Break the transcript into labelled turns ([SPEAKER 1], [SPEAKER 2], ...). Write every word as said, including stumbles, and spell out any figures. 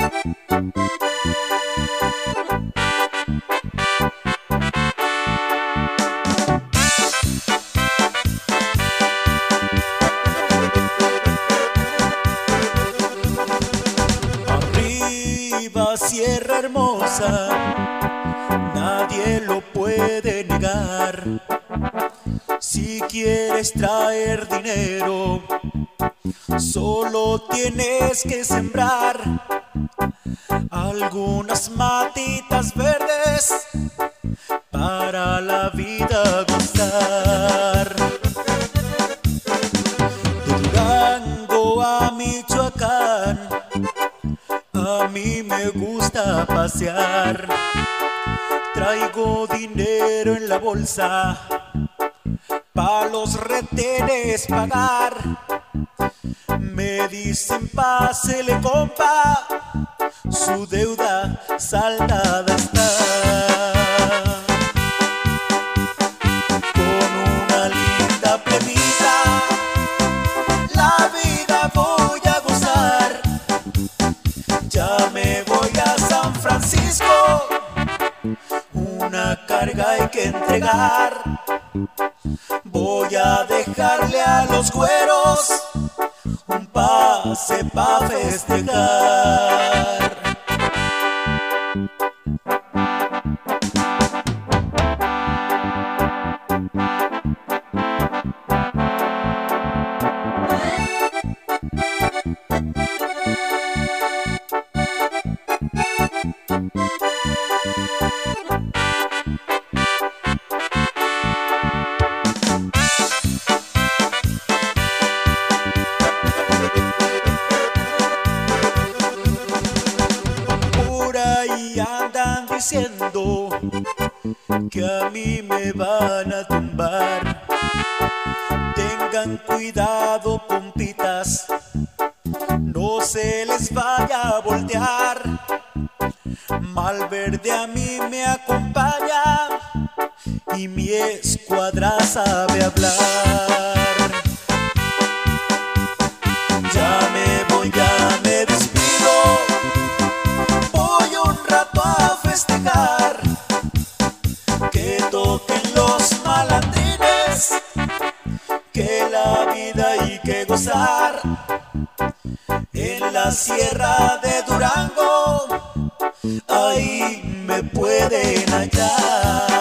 [SPEAKER 1] Arriba, sierra hermosa, nadie lo puede negar. Si quieres traer dinero, solo tienes que sembrar algunas matitas verdes para la vida gustar. De Durango a Michoacán, a mí me gusta pasear. Traigo dinero en la bolsa pa' los retenes pagar. Me dicen pásele compa, su deuda saldada está. Con una linda plebita la vida voy a gozar. Ya me voy a San Francisco, una carga hay que entregar. Voy a dejarle a los güeros un pase pa' festejar. Y andan diciendo que a mí me van a tumbar. Tengan cuidado, compitas, no se les vaya a voltear. Malverde a mí me acompaña y mi escuadra sabe hablar. Ya me voy, ya me despido, festejar, que toquen los malandrines, que la vida hay que gozar. En la sierra de Durango, ahí me pueden hallar.